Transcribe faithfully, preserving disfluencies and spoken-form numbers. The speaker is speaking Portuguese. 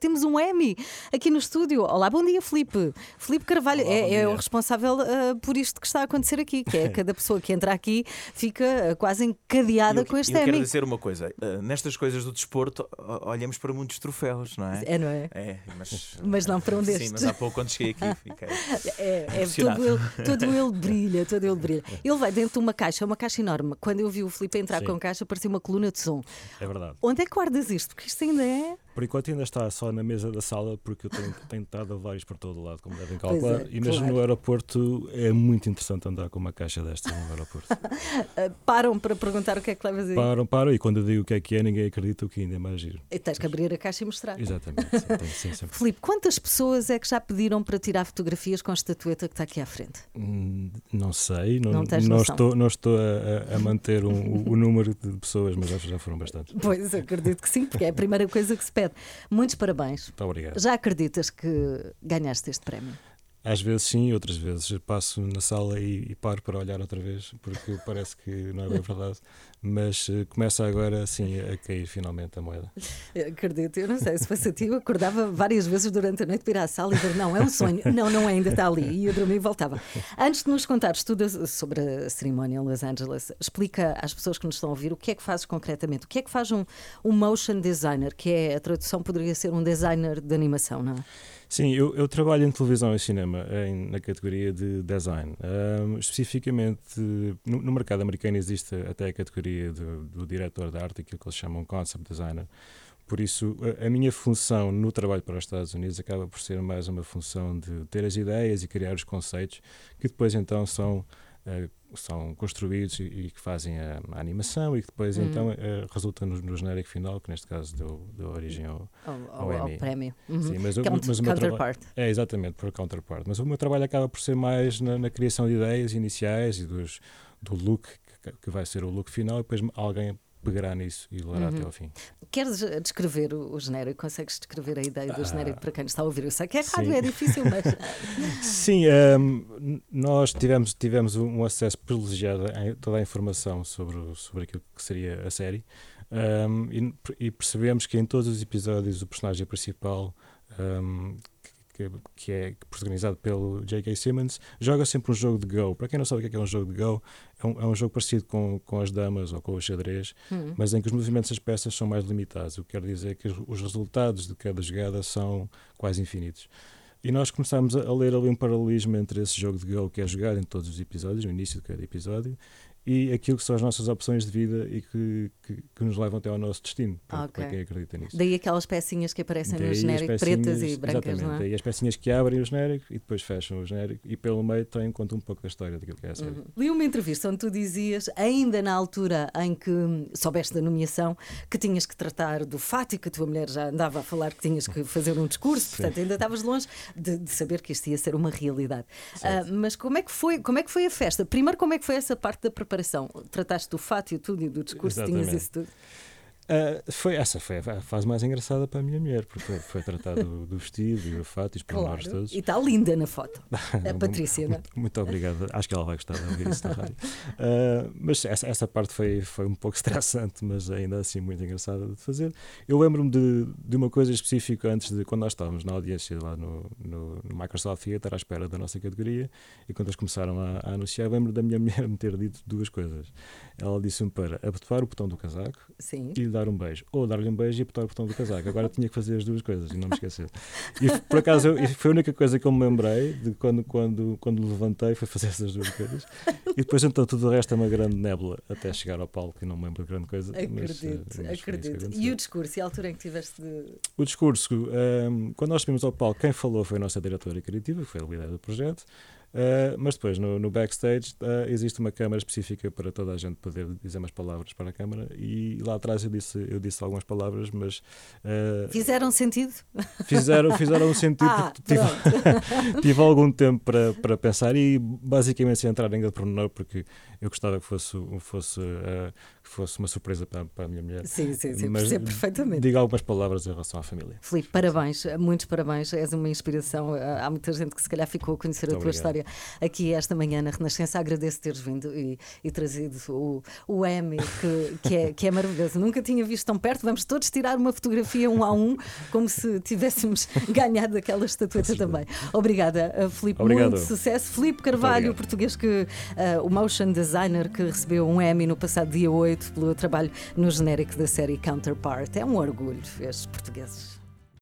temos um Emmy aqui no estúdio. Olá, bom dia, Filipe. Filipe Carvalho. Olá, é, é o responsável uh, por isto que está a acontecer aqui, que é cada pessoa que entra aqui fica uh, quase encadeada eu, com este eu Emmy. Eu quero dizer uma coisa, uh, nestas coisas do desporto olhamos para muitos troféus, não é? É, não é? É, mas, mas não para um destes. Sim, mas há pouco quando cheguei aqui fiquei é, é todo, ele, todo ele brilha, todo ele brilha. Ele vai dentro de uma caixa, uma caixa enorme. Quando eu vi o Filipe entrar sim. com a caixa, parecia uma coluna de som. É verdade. Onde é que guardas isto? Porque isto ainda é... Por enquanto ainda está só na mesa da sala, porque eu tenho, tenho estado a vários por todo o lado, como devem calcular. É, e mesmo claro. no aeroporto é muito interessante andar com uma caixa destas no aeroporto. Param para perguntar o que é que levas aí? Param, param, e quando eu digo o que é que é, ninguém acredita, o que ainda é mais giro. E tens que abrir a caixa e mostrar. Exatamente. Sim, sim, sim. Filipe, quantas pessoas é que já pediram para tirar fotografias com a estatueta que está aqui à frente? Hum, não sei, não, não, tens não noção. estou, não estou a, a manter um, o, o número de pessoas, mas já foram bastantes. Pois, acredito que sim, porque é a primeira coisa que se pede. Muitos parabéns. Muito obrigado. Já acreditas que ganhaste este prémio? Às vezes sim, outras vezes passo na sala e, e paro para olhar outra vez, porque parece que não é bem verdade, mas uh, começa agora sim a cair finalmente a moeda. Eu acredito, eu não sei se fosse a ti, eu acordava várias vezes durante a noite para ir à sala e dizer não, é um sonho, não, não é, ainda está ali, e eu dormia e voltava. Antes de nos contares tudo sobre a cerimónia em Los Angeles, explica às pessoas que nos estão a ouvir o que é que fazes concretamente, o que é que faz um, um motion designer, que é, a tradução poderia ser um designer de animação, não é? Sim, eu, eu trabalho em televisão e cinema em, na categoria de design. Um, especificamente, no, no mercado americano existe até a categoria do, do diretor de arte, aquilo que eles chamam concept designer. Por isso, a, a minha função no trabalho para os Estados Unidos acaba por ser mais uma função de ter as ideias e criar os conceitos, que depois então são... Uh, são construídos e, e que fazem a, a animação e que depois uhum. então uh, resulta no, no genérico final, que neste caso deu, deu origem ao, ao, ao, ao, ao prémio. Uhum. Sim, mas, Count, mas o meu counterpart. Traba- é, exatamente, por counterpart. Mas o meu trabalho acaba por ser mais na, na criação de ideias iniciais e dos, do look, que, que vai ser o look final, e depois alguém pegará nisso e levará uhum. até ao fim. Queres descrever o, o genérico? Consegues descrever a ideia do ah, genérico para quem está a ouvir? Eu sei que é rádio, sim. é difícil, mas... Sim, um, nós tivemos, tivemos um acesso privilegiado a toda a informação sobre, sobre aquilo que seria a série, um, e, e percebemos que em todos os episódios o personagem principal... Um, Que, que é protagonizado pelo J K. Simmons, joga sempre um jogo de Go. Para quem não sabe o que é, que é um jogo de Go, é um, é um jogo parecido com, com as damas ou com o xadrez, uhum. mas em que os movimentos das peças são mais limitados. O que quer dizer que os resultados de cada jogada são quase infinitos. E nós começámos a ler ali um paralelismo entre esse jogo de Go que é jogado em todos os episódios, no início de cada episódio, e aquilo que são as nossas opções de vida e que, que, que nos levam até ao nosso destino, para, okay. para quem acredita nisso. Daí aquelas pecinhas que aparecem Daí no genérico, pretas e brancas, exatamente, não é? Daí as pecinhas que abrem o genérico e depois fecham o genérico e pelo meio têm conta um pouco da história daquilo que é a série. Uhum. Li uma entrevista onde tu dizias, ainda na altura em que soubeste da nomeação, que tinhas que tratar do fato e que a tua mulher já andava a falar que tinhas que fazer um discurso, portanto ainda estavas longe de, de saber que isto ia ser uma realidade. Uh, mas como é, que foi, como é que foi a festa? Primeiro, como é que foi essa parte da preparação? Trataste do fato e tudo e do discurso, exatamente. Tinhas isso tudo? Uh, foi, essa foi a fase mais engraçada para a minha mulher, porque foi, foi tratar do, do vestido e do fato e os pormenores claro. todos. E está linda na foto, a Patrícia, não é? Muito, muito obrigado, acho que ela vai gostar de ouvir isso na rádio. Uh, mas essa, essa parte foi, foi um pouco estressante, mas ainda assim muito engraçada de fazer. Eu lembro-me de, de uma coisa específica antes de quando nós estávamos na audiência lá no, no, no Microsoft Theatre à espera da nossa categoria, e quando eles começaram a, a anunciar, lembro da minha mulher me ter dito duas coisas. Ela disse-me para apertar o botão do casaco Sim. e dar um beijo, ou dar-lhe um beijo e apertar o botão do casaco. Agora tinha que fazer as duas coisas e não me esquecer. E por acaso eu, foi a única coisa que eu me lembrei de quando, quando, quando levantei, foi fazer essas duas coisas. E depois então tudo o resto é uma grande nébula até chegar ao palco, e não me lembro de grande coisa. Acredito, mas, mas acredito. E o discurso, e a altura em que tiveste de... O discurso, um, quando nós subimos ao palco, quem falou foi a nossa diretora criativa, que foi a líder do projeto. Uh, mas depois no, no backstage uh, existe uma câmara específica para toda a gente poder dizer umas palavras para a câmara, e lá atrás eu disse, eu disse algumas palavras, mas uh, fizeram sentido? Fizeram, fizeram um sentido. Ah, tive, tive algum tempo para, para pensar e basicamente sem entrar em pormenor, porque eu gostava que fosse, fosse, uh, que fosse uma surpresa para, para a minha mulher. Sim, sim, sim, mas percebo perfeitamente. Diga algumas palavras em relação à família. Filipe, parabéns, muitos parabéns, és uma inspiração. Há muita gente que se calhar ficou a conhecer a tua história história aqui esta manhã na Renascença. Agradeço teres vindo e, e trazido o, o Emmy, que, que, é, que é maravilhoso. Nunca tinha visto tão perto. Vamos todos tirar uma fotografia um a um, como se tivéssemos ganhado aquela estatueta também. Obrigada, Filipe. Muito sucesso. Filipe Carvalho, o português que uh, o motion designer que recebeu um Emmy no passado dia oito pelo trabalho no genérico da série Counterpart. É um orgulho, estes portugueses.